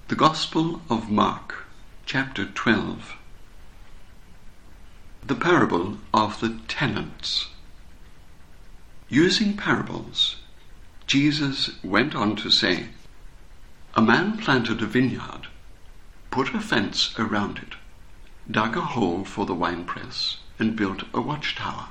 The Gospel of Mark, chapter 12. The parable of the tenants. Using parables, Jesus went on to say, "A man planted a vineyard, put a fence around it, dug a hole for the winepress, and built a watchtower.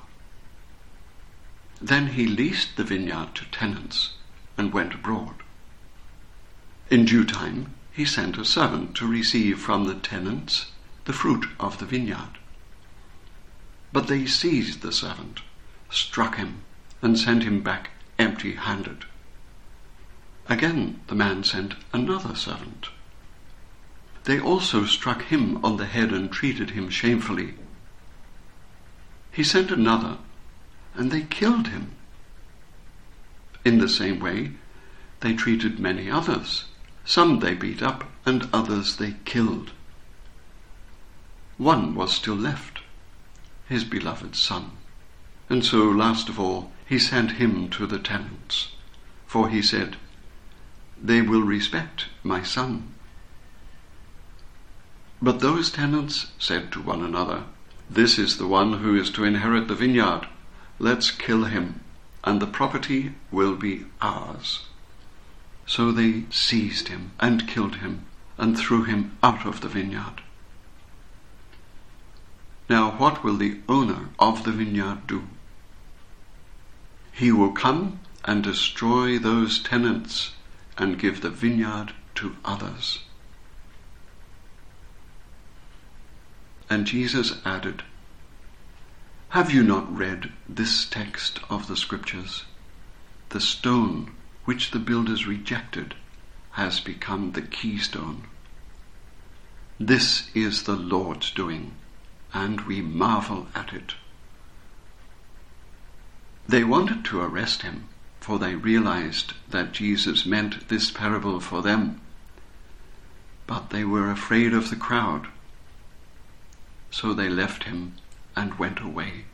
Then he leased the vineyard to tenants and went abroad. In due time, he sent a servant to receive from the tenants the fruit of the vineyard. But they seized the servant, struck him, and sent him back empty-handed. Again the man sent another servant. They also struck him on the head and treated him shamefully. He sent another, and they killed him. In the same way, they treated many others. Some they beat up, and others they killed. One was still left, his beloved son. And so, last of all, he sent him to the tenants, for he said, 'They will respect my son.' But those tenants said to one another, 'This is the one who is to inherit the vineyard. Let's kill him, and the property will be ours.' So they seized him and killed him and threw him out of the vineyard. Now what will the owner of the vineyard do? He will come and destroy those tenants and give the vineyard to others." And Jesus added, "Have you not read this text of the Scriptures? The stone which the builders rejected has become the keystone. This is the Lord's doing, and we marvel at it." They wanted to arrest him, for they realized that Jesus meant this parable for them. But they were afraid of the crowd, so they left him and went away.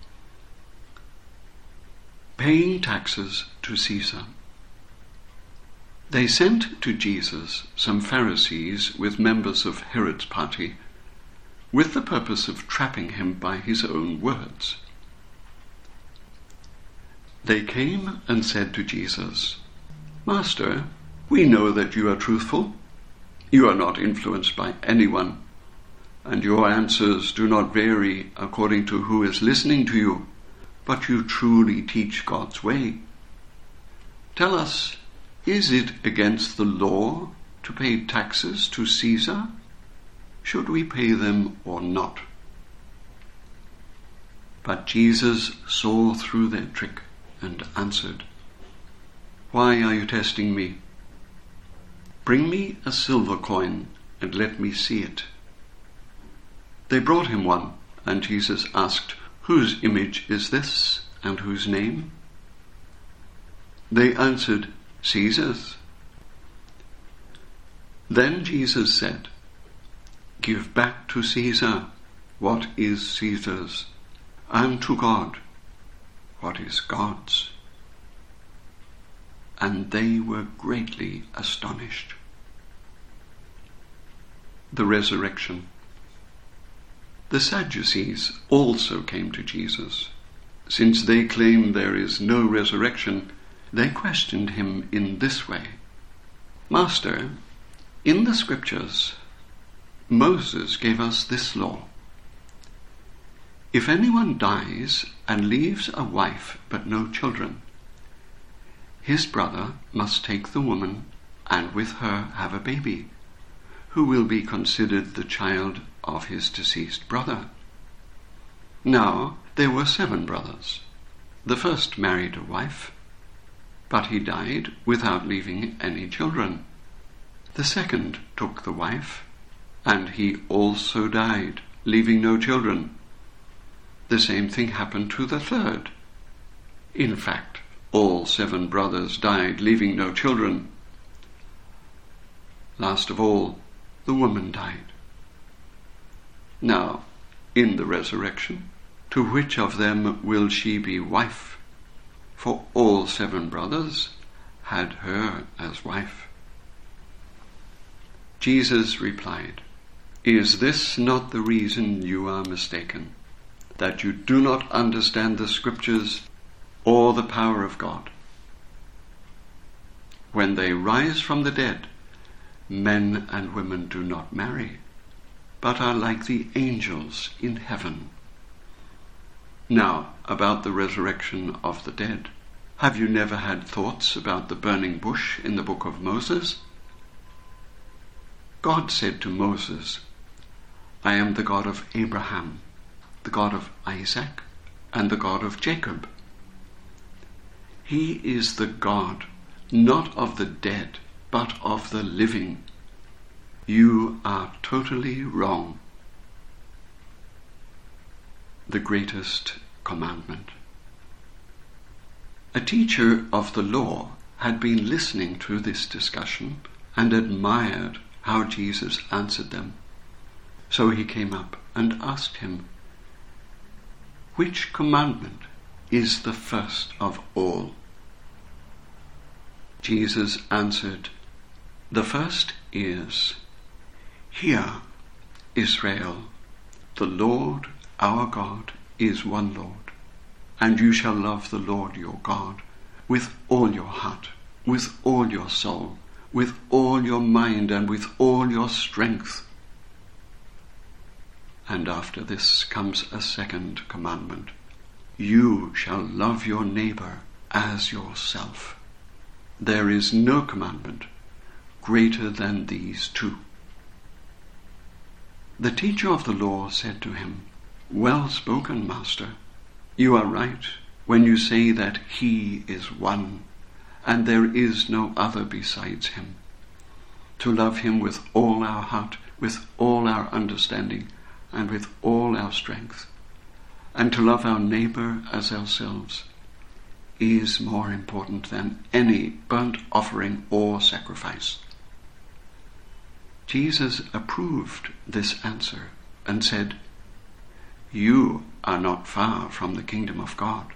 Paying taxes to Caesar. They sent to Jesus some Pharisees with members of Herod's party, with the purpose of trapping him by his own words. They came and said to Jesus, "Master, we know that you are truthful. You are not influenced by anyone, and your answers do not vary according to who is listening to you, but you truly teach God's way. Tell us, is it against the law to pay taxes to Caesar? Should we pay them or not?" But Jesus saw through their trick and answered, "Why are you testing me? Bring me a silver coin and let me see it." They brought him one, and Jesus asked, "Whose image is this, and whose name?" They answered, "Caesar's." Then Jesus said, "Give back to Caesar what is Caesar's, and to God what is God's." And they were greatly astonished. The resurrection. The Sadducees also came to Jesus. Since they claim there is no resurrection, they questioned him in this way, "Master, in the Scriptures, Moses gave us this law. If anyone dies and leaves a wife but no children, his brother must take the woman and with her have a baby, who will be considered the child of his deceased brother. Now there were 7 brothers. The first married a wife, but he died without leaving any children. The second took the wife, and he also died, leaving no children. The same thing happened to the third. In fact, all 7 brothers died, leaving no children. Last of all, the woman died. Now, in the resurrection, to which of them will she be wife? For all 7 brothers had her as wife." Jesus replied, "Is this not the reason you are mistaken, that you do not understand the Scriptures or the power of God? When they rise from the dead, men and women do not marry, but are like the angels in heaven." Now, about the resurrection of the dead, have you never had thoughts about the burning bush in the book of Moses? God said to Moses, "I am the God of Abraham, the God of Isaac, and the God of Jacob." He is the God, not of the dead, but of the living. You are totally wrong. The greatest commandment. A teacher of the law had been listening to this discussion and admired how Jesus answered them. So he came up and asked him, "Which commandment is the first of all?" Jesus answered, "The first is, 'Hear, Israel, the Lord our God is one Lord, and you shall love the Lord your God with all your heart, with all your soul, with all your mind, and with all your strength.' And after this comes a second commandment, 'You shall love your neighbor as yourself.' There is no commandment greater than these two." The teacher of the law said to him, "Well spoken, Master. You are right when you say that He is one, and there is no other besides Him. To love Him with all our heart, with all our understanding, and with all our strength, and to love our neighbor as ourselves, is more important than any burnt offering or sacrifice." Jesus approved this answer and said, "You are not far from the kingdom of God."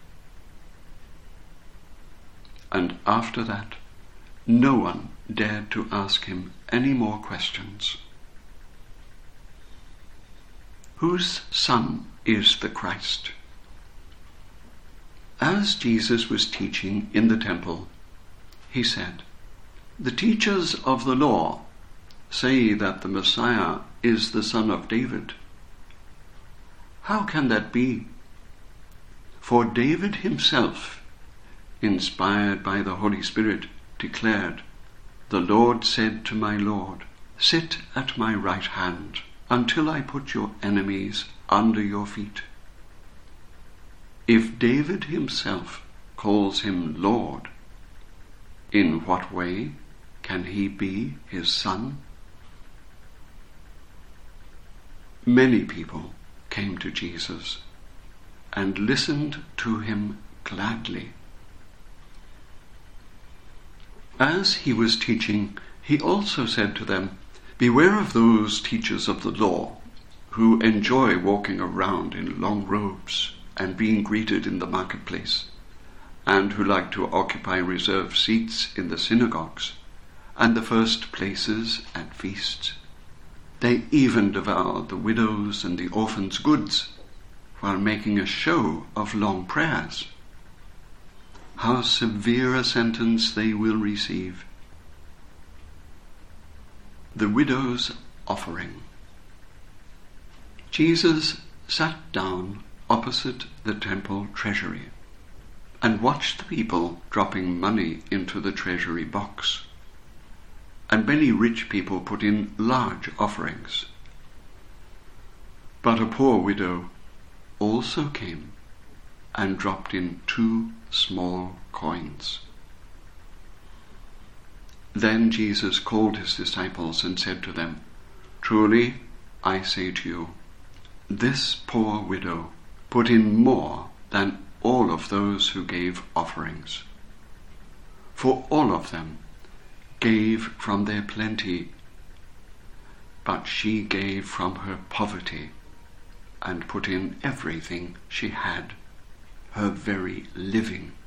And after that, no one dared to ask him any more questions. Whose son is the Christ? As Jesus was teaching in the temple, he said, "The teachers of the law say that the Messiah is the son of David. How can that be? For David himself, inspired by the Holy Spirit, declared, 'The Lord said to my Lord, sit at my right hand until I put your enemies under your feet.' If David himself calls him Lord, in what way can he be his son?" Many people came to Jesus and listened to him gladly. As he was teaching, he also said to them, "Beware of those teachers of the law who enjoy walking around in long robes and being greeted in the marketplace, and who like to occupy reserved seats in the synagogues and the first places at feasts. They even devour the widows' and the orphans' goods while making a show of long prayers. How severe a sentence they will receive." The widow's offering. Jesus sat down opposite the temple treasury and watched the people dropping money into the treasury box. And many rich people put in large offerings. But a poor widow also came and dropped in 2 small coins. Then Jesus called his disciples and said to them, "Truly, I say to you, this poor widow put in more than all of those who gave offerings. For all of them gave from their plenty, but she gave from her poverty and put in everything she had, her very living."